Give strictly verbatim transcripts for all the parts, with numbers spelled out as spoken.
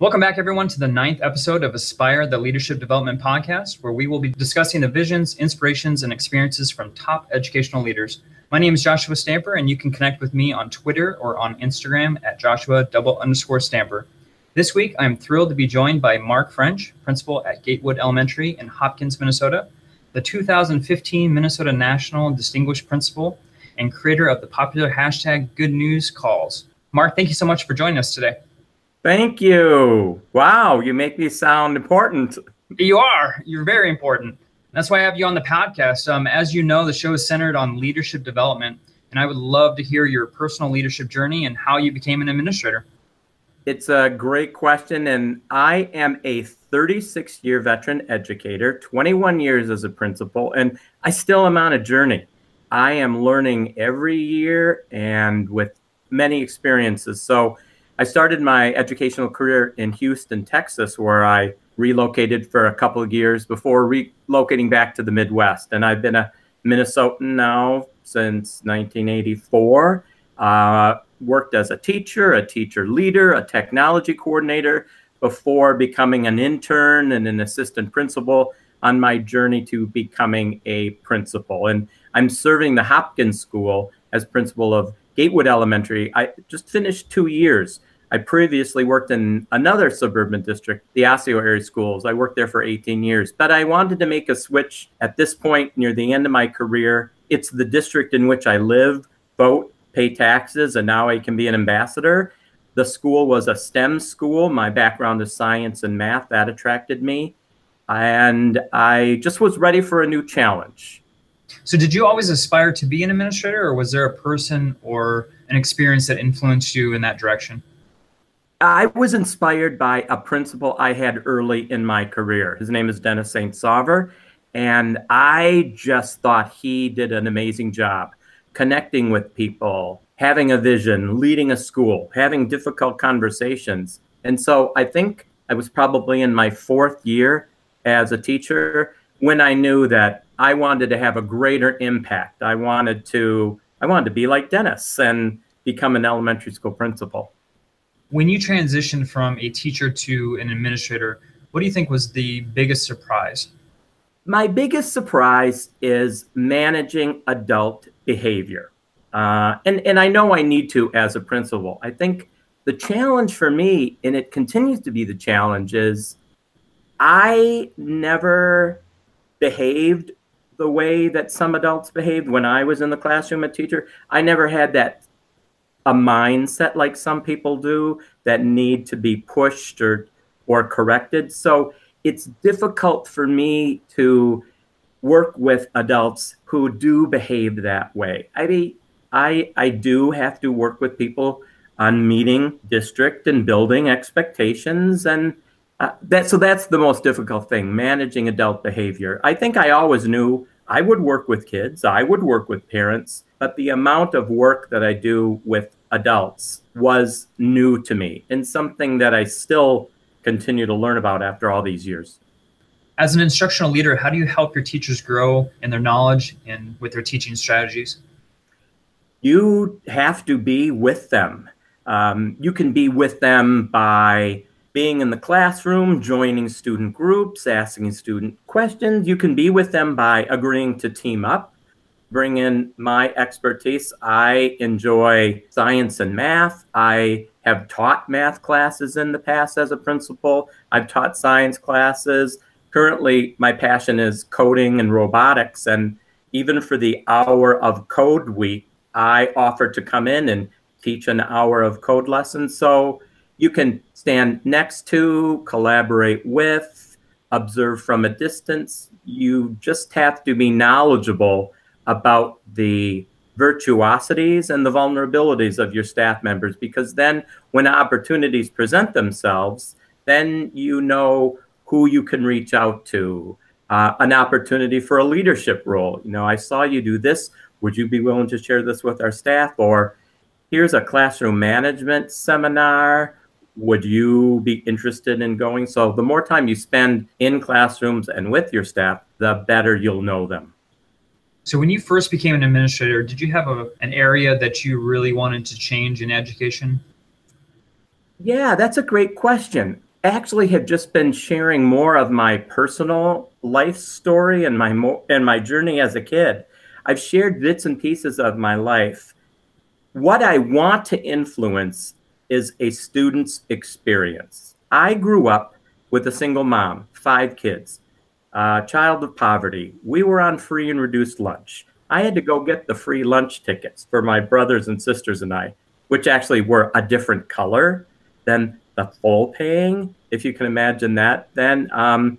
Welcome back, everyone, to the ninth episode of Aspire, the Leadership Development Podcast, where we will be discussing the visions, inspirations, and experiences from top educational leaders. My name is Joshua Stamper, and you can connect with me on Twitter or on Instagram at Joshua double underscore Stamper. This week, I'm thrilled to be joined by Mark French, principal at Gatewood Elementary in Hopkins, Minnesota, the two thousand fifteen Minnesota National Distinguished Principal, and creator of the popular hashtag Good News Calls. Mark, thank you so much for joining us today. Thank you. Wow, you make me sound important. You are. You're very important. That's why I have you on the podcast. Um, as you know, the show is centered on leadership development, and I would love to hear your personal leadership journey and how you became an administrator. It's a great question, and I am a thirty-six-year veteran educator, twenty-one years as a principal, and I still am on a journey. I am learning every year and with many experiences. So I started my educational career in Houston, Texas, where I relocated for a couple of years before relocating back to the Midwest. And I've been a Minnesotan now since nineteen eighty-four. Uh, worked as a teacher, a teacher leader, a technology coordinator before becoming an intern and an assistant principal on my journey to becoming a principal. And I'm serving the Hopkins School as principal of Gatewood Elementary. I just finished two years. I previously worked in another suburban district, the Osseo Area Schools. I worked there for eighteen years, but I wanted to make a switch at this point near the end of my career. It's the district in which I live, vote, pay taxes, and now I can be an ambassador. The school was a STEM school. My background is science and math. That attracted me. And I just was ready for a new challenge. So did you always aspire to be an administrator, or was there a person or an experience that influenced you in that direction? I was inspired by a principal I had early in my career. His name is Dennis Saint Sauver, and I just thought he did an amazing job connecting with people, having a vision, leading a school, having difficult conversations. And so I think I was probably in my fourth year as a teacher when I knew that I wanted to have a greater impact. I wanted to, I wanted to be like Dennis and become an elementary school principal. When you transitioned from a teacher to an administrator, what do you think was the biggest surprise? My biggest surprise is managing adult behavior. Uh, and, and I know I need to as a principal. I think the challenge for me, and it continues to be the challenge, is I never behaved the way that some adults behaved when I was in the classroom as a teacher. I never had that a mindset like some people do that need to be pushed or or corrected. So it's difficult for me to work with adults who do behave that way. I mean, I I do have to work with people on meeting district and building expectations, and uh, that so that's the most difficult thing, managing adult behavior. I think I always knew I would work with kids, I would work with parents, but the amount of work that I do with adults was new to me and something that I still continue to learn about after all these years. As an instructional leader, how do you help your teachers grow in their knowledge and with their teaching strategies? You have to be with them. Um, you can be with them by being in the classroom, joining student groups, asking student questions. You can be with them by agreeing to team up, bring in my expertise. I enjoy science and math. I have taught math classes in the past as a principal. I've taught science classes. Currently, my passion is coding and robotics. And even for the hour of code week, I offer to come in and teach an hour of code lessons. So you can stand next to, collaborate with, observe from a distance. You just have to be knowledgeable about the virtuosities and the vulnerabilities of your staff members, because then when opportunities present themselves, then you know who you can reach out to. Uh, an opportunity for a leadership role. You know, I saw you do this. Would you be willing to share this with our staff? Or here's a classroom management seminar. Would you be interested in going? So the more time you spend in classrooms and with your staff, the better you'll know them. So when you first became an administrator, did you have a, an area that you really wanted to change in education? Yeah, that's a great question. actually have just been sharing more of my personal life story and my mo- and my journey as a kid. I've shared bits and pieces of my life. What I want to influence is a student's experience. I grew up with a single mom, five kids, a child of poverty. We were on free and reduced lunch. I had to go get the free lunch tickets for my brothers and sisters and I, which actually were a different color than the full paying, if you can imagine that. Then um,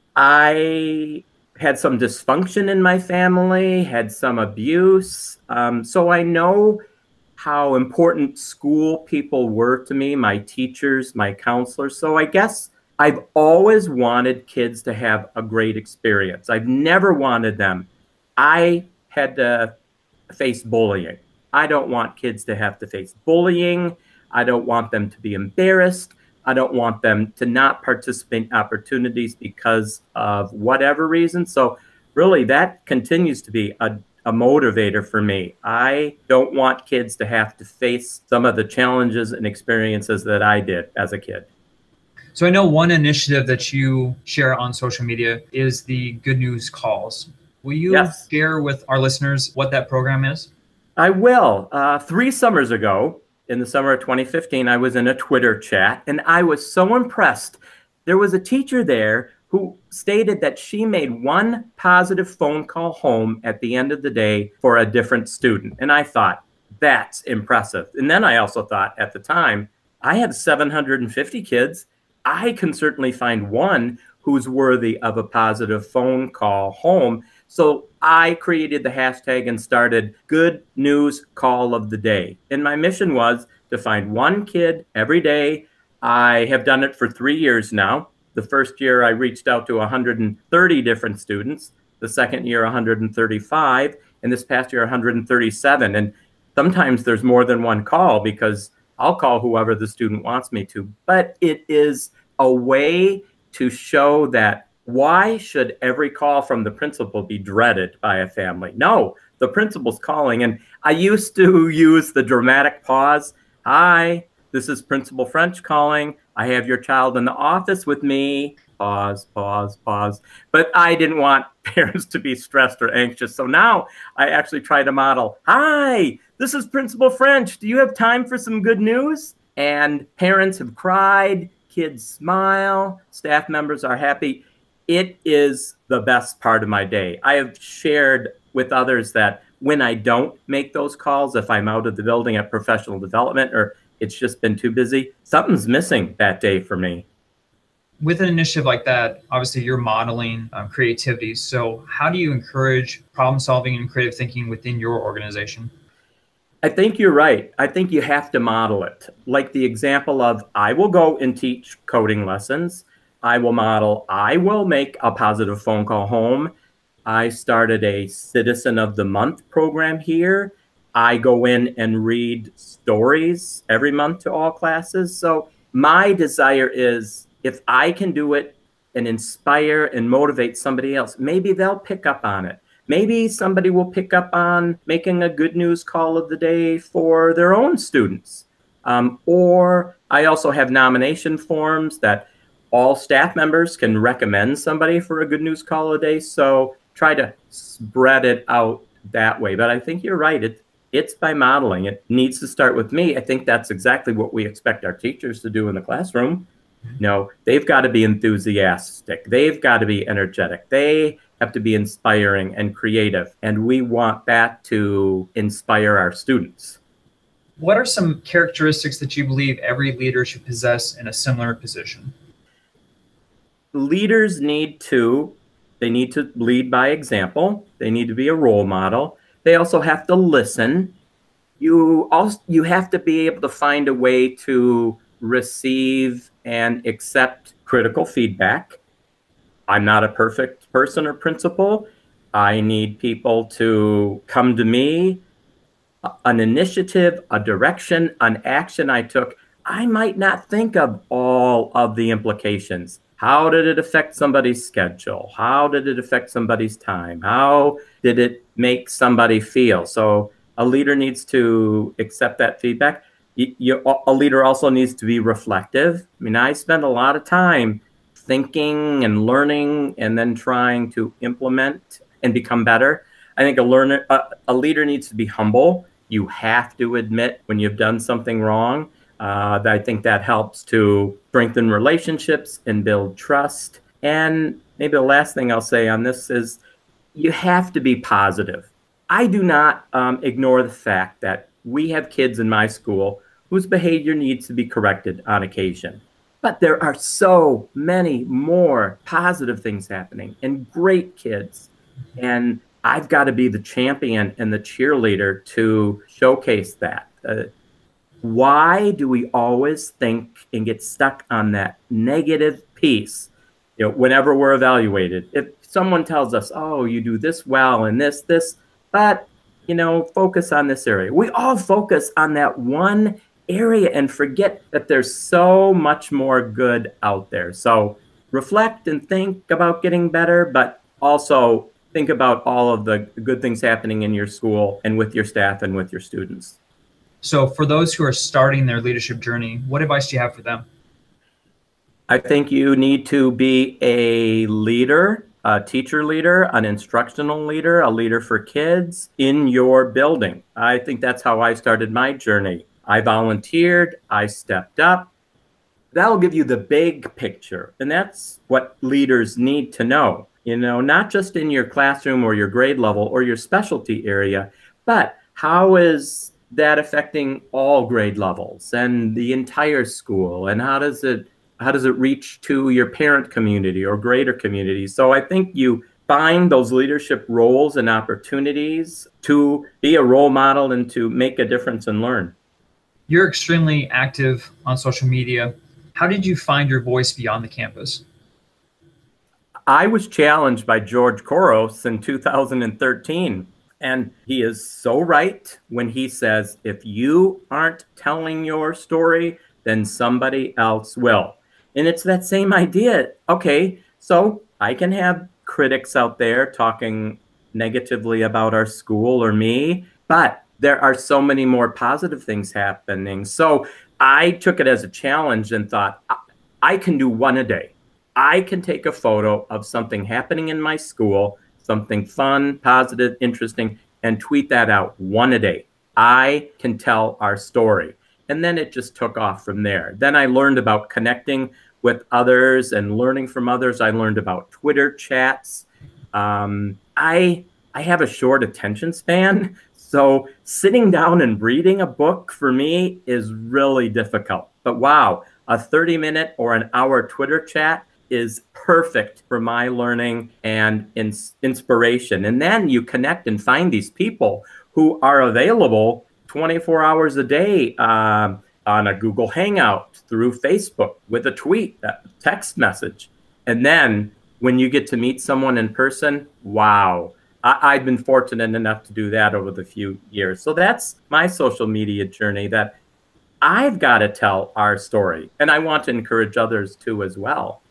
I had some dysfunction in my family, had some abuse. Um, so I know how important school people were to me, my teachers, my counselors. So I guess I've always wanted kids to have a great experience. I've never wanted them. I had to face bullying. I don't want kids to have to face bullying. I don't want them to be embarrassed. I don't want them to not participate in opportunities because of whatever reason. So really that continues to be a, a motivator for me. I don't want kids to have to face some of the challenges and experiences that I did as a kid. So I know one initiative that you share on social media is the Good News Calls. Will you yes. share with our listeners what that program is? I will. Uh, three summers ago, in the summer of twenty fifteen, I was in a Twitter chat, and I was so impressed. There was a teacher there who stated that she made one positive phone call home at the end of the day for a different student. And I thought, that's impressive. And then I also thought at the time, I have seven hundred fifty kids. I can certainly find one who's worthy of a positive phone call home. So I created the hashtag and started Good News Call of the Day. And my mission was to find one kid every day. I have done it for three years now. The first year I reached out to one hundred thirty different students. The second year, one hundred thirty-five. And this past year, one hundred thirty-seven. And sometimes there's more than one call because I'll call whoever the student wants me to. But it is a way to show that why should every call from the principal be dreaded by a family? No, the principal's calling. And I used to use the dramatic pause. Hi, this is Principal French calling. I have your child in the office with me. Pause, pause, pause. But I didn't want parents to be stressed or anxious. So now I actually try to model, hi, this is Principal French. Do you have time for some good news? And parents have cried, kids smile, staff members are happy. It is the best part of my day. I have shared with others that when I don't make those calls, if I'm out of the building at professional development or it's just been too busy, something's missing that day for me. With an initiative like that, obviously you're modeling um, creativity. So how do you encourage problem solving and creative thinking within your organization? I think you're right. I think you have to model it. Like the example of, I will go and teach coding lessons. I will model, I will make a positive phone call home. I started a Citizen of the Month program here. I go in and read stories every month to all classes. So my desire is if I can do it and inspire and motivate somebody else, maybe they'll pick up on it. Maybe somebody will pick up on making a good news call of the day for their own students. Um, or I also have nomination forms that all staff members can recommend somebody for a good news call a day. So try to spread it out that way. But I think you're right. It, it's by modeling. It needs to start with me. I think that's exactly what we expect our teachers to do in the classroom. No, they've got to be enthusiastic. They've got to be energetic. They have to be inspiring and creative. And we want that to inspire our students. What are some characteristics that you believe every leader should possess in a similar position? Leaders need to, they need to lead by example. They need to be a role model. They also have to listen. You also, you have to be able to find a way to receive and accept critical feedback. I'm not a perfect person or principal. I need people to come to me, an initiative, a direction, an action I took. I might not think of all of the implications. How did it affect somebody's schedule? How did it affect somebody's time? How did it make somebody feel? So a leader needs to accept that feedback. you, you, a leader also needs to be reflective. I mean, I spend a lot of time thinking and learning and then trying to implement and become better. I think a learner, a, a leader needs to be humble. You have to admit when you've done something wrong. Uh, I think that helps to strengthen relationships and build trust. And maybe the last thing I'll say on this is you have to be positive. I do not um, ignore the fact that we have kids in my school whose behavior needs to be corrected on occasion. But there are so many more positive things happening and great kids. And I've got to be the champion and the cheerleader to showcase that. Uh, why do we always think and get stuck on that negative piece? You know, whenever we're evaluated, if someone tells us, oh, you do this well and this, this, but, you know, focus on this area. We all focus on that one area and forget that there's so much more good out there. So reflect and think about getting better, but also think about all of the good things happening in your school and with your staff and with your students. So for those who are starting their leadership journey, what advice do you have for them? I think you need to be a leader, a teacher leader, an instructional leader, a leader for kids in your building. I think that's how I started my journey. I volunteered, I stepped up. That'll give you the big picture. And that's what leaders need to know, you know, not just in your classroom or your grade level or your specialty area, but how is that affecting all grade levels and the entire school? And how does it how does it reach to your parent community or greater community? So I think you find those leadership roles and opportunities to be a role model and to make a difference and learn. You're extremely active on social media. How did you find your voice beyond the campus? I was challenged by George Couros in two thousand thirteen, and he is so right when he says, if you aren't telling your story, then somebody else will. And it's that same idea. Okay, so I can have critics out there talking negatively about our school or me, but there are so many more positive things happening. So I took it as a challenge and thought, I can do one a day. I can take a photo of something happening in my school, something fun, positive, interesting, and tweet that out one a day. I can tell our story. And then it just took off from there. Then I learned about connecting with others and learning from others. I learned about Twitter chats. Um, I I have a short attention span, so sitting down and reading a book for me is really difficult. But wow, a thirty minute or an hour Twitter chat is perfect for my learning and ins- inspiration. And then you connect and find these people who are available twenty-four hours a day um, on a Google Hangout, through Facebook, with a tweet, a text message. And then when you get to meet someone in person, wow. I- I've been fortunate enough to do that over the few years. So that's my social media journey, that I've got to tell our story. And I want to encourage others too as well.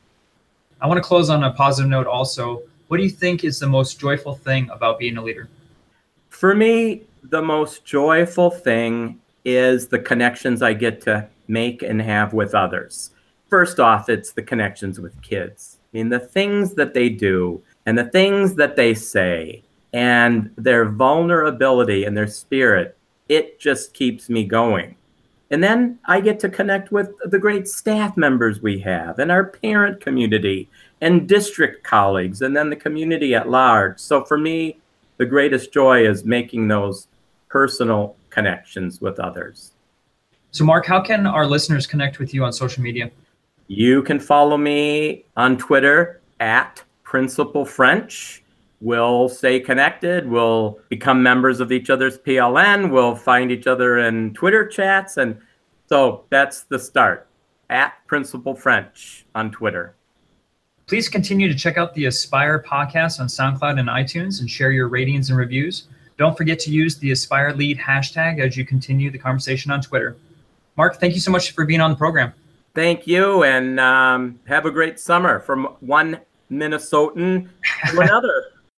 I want to close on a positive note also. What do you think is the most joyful thing about being a leader? For me, the most joyful thing is the connections I get to make and have with others. First off, it's the connections with kids. I mean, the things that they do and the things that they say and their vulnerability and their spirit, it just keeps me going. And then I get to connect with the great staff members we have and our parent community and district colleagues and then the community at large. So for me, the greatest joy is making those personal connections with others. So Mark, how can our listeners connect with you on social media? You can follow me on Twitter at Principal French. We'll stay connected. We'll become members of each other's P L N. We'll find each other in Twitter chats. And so that's the start, at Principal French on Twitter. Please continue to check out the Aspire podcast on SoundCloud and iTunes and share your ratings and reviews. Don't forget to use the Aspire Lead hashtag as you continue the conversation on Twitter. Mark, thank you so much for being on the program. Thank you, and um, have a great summer from one Minnesotan to another.